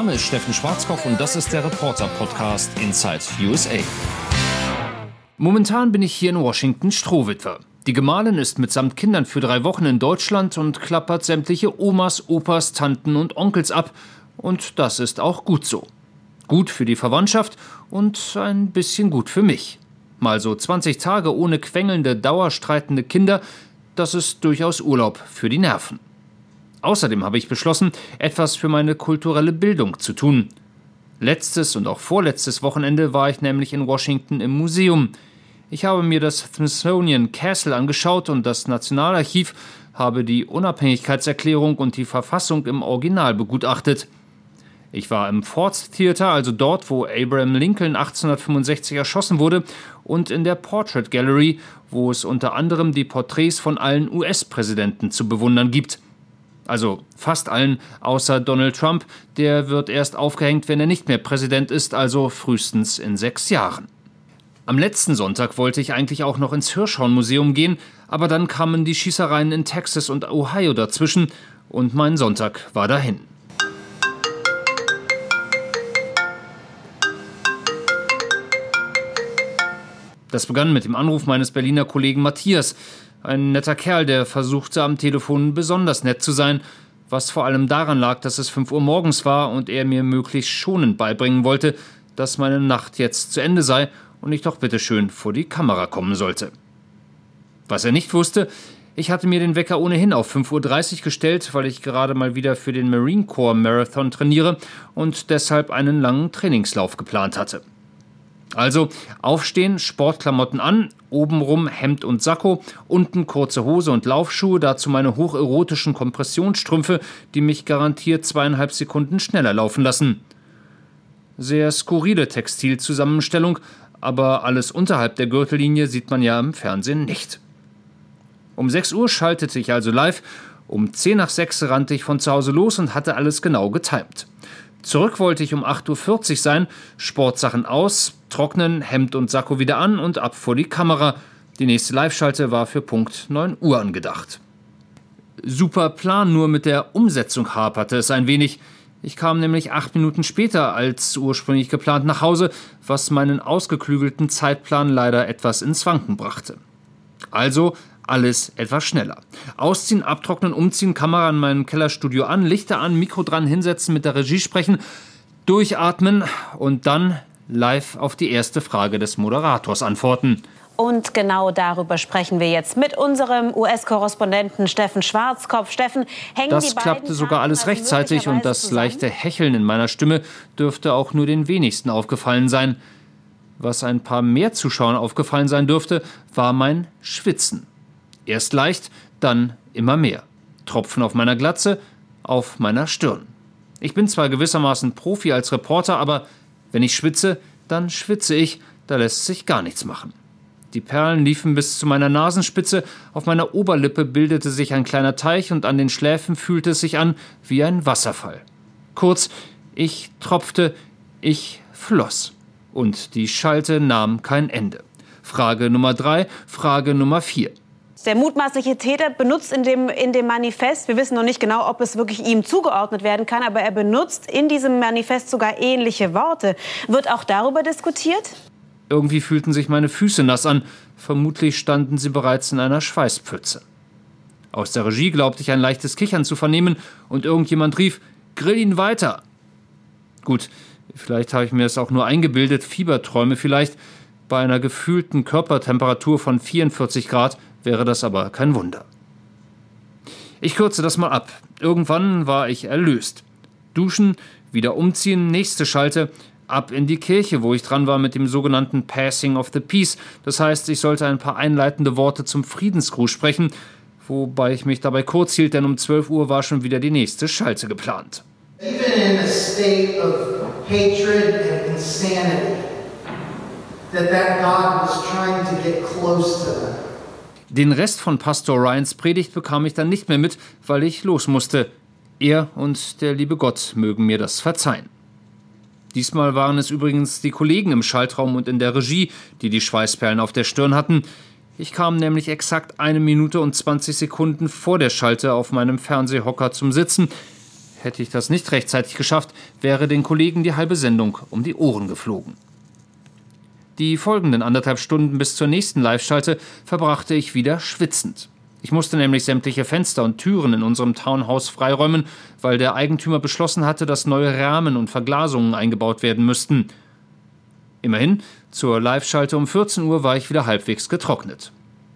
Name ist Steffen Schwarzkopf und das ist der Reporter-Podcast Inside USA. Momentan bin ich hier in Washington Strohwitwer. Die Gemahlin ist mitsamt Kindern für 3 Wochen in Deutschland und klappert sämtliche Omas, Opas, Tanten und Onkels ab. Und das ist auch gut so. Gut für die Verwandtschaft und ein bisschen gut für mich. Mal so 20 Tage ohne quengelnde, dauerstreitende Kinder, das ist durchaus Urlaub für die Nerven. Außerdem habe ich beschlossen, etwas für meine kulturelle Bildung zu tun. Letztes und auch vorletztes Wochenende war ich nämlich in Washington im Museum. Ich habe mir das Smithsonian Castle angeschaut und das Nationalarchiv, habe die Unabhängigkeitserklärung und die Verfassung im Original begutachtet. Ich war im Ford's Theater, also dort, wo Abraham Lincoln 1865 erschossen wurde, und in der Portrait Gallery, wo es unter anderem die Porträts von allen US-Präsidenten zu bewundern gibt. Also fast allen, außer Donald Trump, der wird erst aufgehängt, wenn er nicht mehr Präsident ist, also frühestens in 6 Jahren. Am letzten Sonntag wollte ich eigentlich auch noch ins Hirshhorn-Museum gehen, aber dann kamen die Schießereien in Texas und Ohio dazwischen und mein Sonntag war dahin. Das begann mit dem Anruf meines Berliner Kollegen Matthias. Ein netter Kerl, der versuchte am Telefon besonders nett zu sein, was vor allem daran lag, dass es 5 Uhr morgens war und er mir möglichst schonend beibringen wollte, dass meine Nacht jetzt zu Ende sei und ich doch bitteschön vor die Kamera kommen sollte. Was er nicht wusste, ich hatte mir den Wecker ohnehin auf 5:30 Uhr gestellt, weil ich gerade mal wieder für den Marine Corps Marathon trainiere und deshalb einen langen Trainingslauf geplant hatte. Also aufstehen, Sportklamotten an, obenrum Hemd und Sakko, unten kurze Hose und Laufschuhe, dazu meine hocherotischen Kompressionsstrümpfe, die mich garantiert 2,5 Sekunden schneller laufen lassen. Sehr skurrile Textilzusammenstellung, aber alles unterhalb der Gürtellinie sieht man ja im Fernsehen nicht. Um 6 Uhr schaltete ich also live, um 5:10 rannte ich von zu Hause los und hatte alles genau getimt. Zurück wollte ich um 8:40 Uhr sein, Sportsachen aus, trocknen, Hemd und Sakko wieder an und ab vor die Kamera. Die nächste Live-Schalte war für Punkt 9 Uhr angedacht. Super Plan, nur mit der Umsetzung haperte es ein wenig. Ich kam nämlich 8 Minuten später als ursprünglich geplant nach Hause, was meinen ausgeklügelten Zeitplan leider etwas ins Wanken brachte. Also alles etwas schneller. Ausziehen, abtrocknen, umziehen, Kamera in meinem Kellerstudio an, Lichter an, Mikro dran, hinsetzen, mit der Regie sprechen, durchatmen und dann live auf die erste Frage des Moderators antworten. Und genau darüber sprechen wir jetzt mit unserem US-Korrespondenten Steffen Schwarzkopf. Steffen, hängen das die beiden klappte sogar alles rechtzeitig und das leichte Hecheln in meiner Stimme dürfte auch nur den wenigsten aufgefallen sein. Was ein paar mehr Zuschauern aufgefallen sein dürfte, war mein Schwitzen. Erst leicht, dann immer mehr. Tropfen auf meiner Glatze, auf meiner Stirn. Ich bin zwar gewissermaßen Profi als Reporter, aber wenn ich schwitze, dann schwitze ich, da lässt sich gar nichts machen. Die Perlen liefen bis zu meiner Nasenspitze, auf meiner Oberlippe bildete sich ein kleiner Teich und an den Schläfen fühlte es sich an wie ein Wasserfall. Kurz, ich tropfte, ich floss. Und die Schalte nahm kein Ende. Frage Nummer 3, Frage Nummer 4. Der mutmaßliche Täter benutzt in dem Manifest, wir wissen noch nicht genau, ob es wirklich ihm zugeordnet werden kann, aber er benutzt in diesem Manifest sogar ähnliche Worte. Wird auch darüber diskutiert? Irgendwie fühlten sich meine Füße nass an. Vermutlich standen sie bereits in einer Schweißpfütze. Aus der Regie glaubte ich ein leichtes Kichern zu vernehmen und irgendjemand rief, »Grill ihn weiter!« Gut, vielleicht habe ich mir es auch nur eingebildet, Fieberträume vielleicht. Bei einer gefühlten Körpertemperatur von 44 Grad wäre das aber kein Wunder. Ich kürze das mal ab. Irgendwann war ich erlöst. Duschen, wieder umziehen, nächste Schalte, ab in die Kirche, wo ich dran war mit dem sogenannten Passing of the Peace. Das heißt, ich sollte ein paar einleitende Worte zum Friedensgruß sprechen, wobei ich mich dabei kurz hielt, denn um 12 Uhr war schon wieder die nächste Schalte geplant. Even in a state of hatred and insanity, that God was trying to get close to them. Den Rest von Pastor Ryans Predigt bekam ich dann nicht mehr mit, weil ich los musste. Er und der liebe Gott mögen mir das verzeihen. Diesmal waren es übrigens die Kollegen im Schaltraum und in der Regie, die die Schweißperlen auf der Stirn hatten. Ich kam nämlich exakt 1 Minute und 20 Sekunden vor der Schalte auf meinem Fernsehhocker zum Sitzen. Hätte ich das nicht rechtzeitig geschafft, wäre den Kollegen die halbe Sendung um die Ohren geflogen. Die folgenden 1,5 Stunden bis zur nächsten Live-Schalte verbrachte ich wieder schwitzend. Ich musste nämlich sämtliche Fenster und Türen in unserem Townhouse freiräumen, weil der Eigentümer beschlossen hatte, dass neue Rahmen und Verglasungen eingebaut werden müssten. Immerhin, zur Live-Schalte um 14 Uhr war ich wieder halbwegs getrocknet.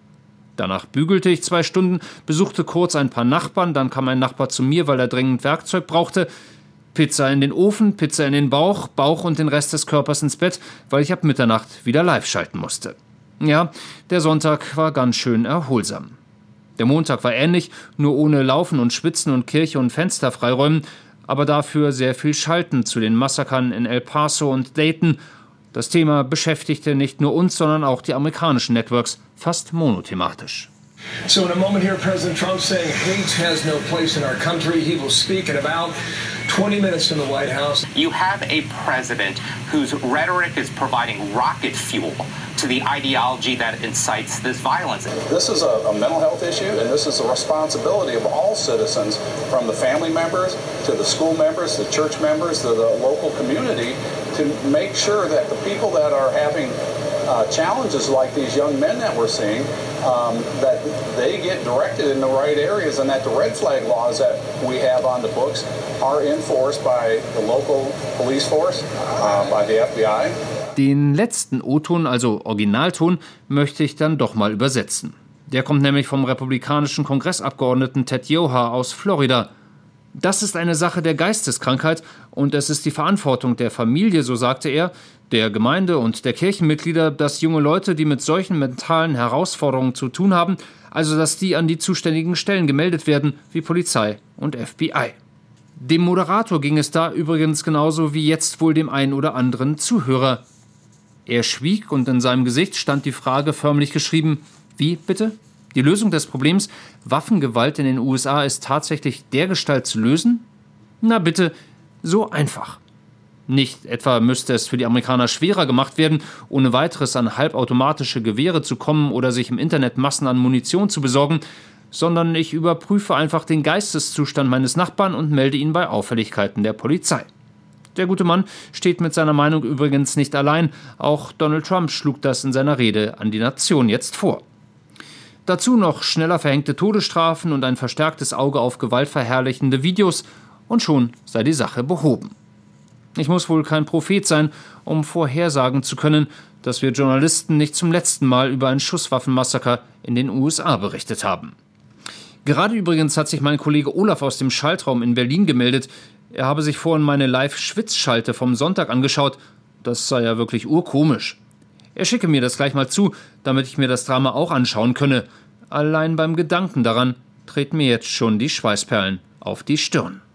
Danach bügelte ich 2 Stunden, besuchte kurz ein paar Nachbarn, dann kam ein Nachbar zu mir, weil er dringend Werkzeug brauchte. Pizza in den Ofen, Pizza in den Bauch und den Rest des Körpers ins Bett, weil ich ab Mitternacht wieder live schalten musste. Ja, der Sonntag war ganz schön erholsam. Der Montag war ähnlich, nur ohne Laufen und Schwitzen und Kirche und Fenster freiräumen, aber dafür sehr viel Schalten zu den Massakern in El Paso und Dayton. Das Thema beschäftigte nicht nur uns, sondern auch die amerikanischen Networks fast monothematisch. So in a moment here, President Trump saying hate has no place in our country. He will speak in about 20 minutes in the White House. You have a president whose rhetoric is providing rocket fuel to the ideology that incites this violence. This is a mental health issue, and this is a responsibility of all citizens, from the family members to the school members, the church members, to the local community, to make sure that the people that are having challenges like these young men that we're seeing, that they get directed in the right areas, and that the red flag laws that we have on the books are enforced by the local police force, by the FBI. Den letzten O-Ton, also Originalton, möchte ich dann doch mal übersetzen. Der kommt nämlich vom republikanischen Kongressabgeordneten Ted Yoho aus Florida. Das ist eine Sache der Geisteskrankheit und es ist die Verantwortung der Familie, so sagte er, der Gemeinde und der Kirchenmitglieder, dass junge Leute, die mit solchen mentalen Herausforderungen zu tun haben, also dass die an die zuständigen Stellen gemeldet werden, wie Polizei und FBI. Dem Moderator ging es da übrigens genauso wie jetzt wohl dem einen oder anderen Zuhörer. Er schwieg und in seinem Gesicht stand die Frage förmlich geschrieben: Wie bitte? Die Lösung des Problems Waffengewalt in den USA ist tatsächlich dergestalt zu lösen? Na bitte, so einfach. Nicht etwa müsste es für die Amerikaner schwerer gemacht werden, ohne weiteres an halbautomatische Gewehre zu kommen oder sich im Internet Massen an Munition zu besorgen, sondern ich überprüfe einfach den Geisteszustand meines Nachbarn und melde ihn bei Auffälligkeiten der Polizei. Der gute Mann steht mit seiner Meinung übrigens nicht allein, auch Donald Trump schlug das in seiner Rede an die Nation jetzt vor. Dazu noch schneller verhängte Todesstrafen und ein verstärktes Auge auf gewaltverherrlichende Videos und schon sei die Sache behoben. Ich muss wohl kein Prophet sein, um vorhersagen zu können, dass wir Journalisten nicht zum letzten Mal über ein Schusswaffenmassaker in den USA berichtet haben. Gerade übrigens hat sich mein Kollege Olaf aus dem Schaltraum in Berlin gemeldet. Er habe sich vorhin meine Live-Schwitzschalte vom Sonntag angeschaut. Das sei ja wirklich urkomisch. Er schicke mir das gleich mal zu, damit ich mir das Drama auch anschauen könne. Allein beim Gedanken daran treten mir jetzt schon die Schweißperlen auf die Stirn.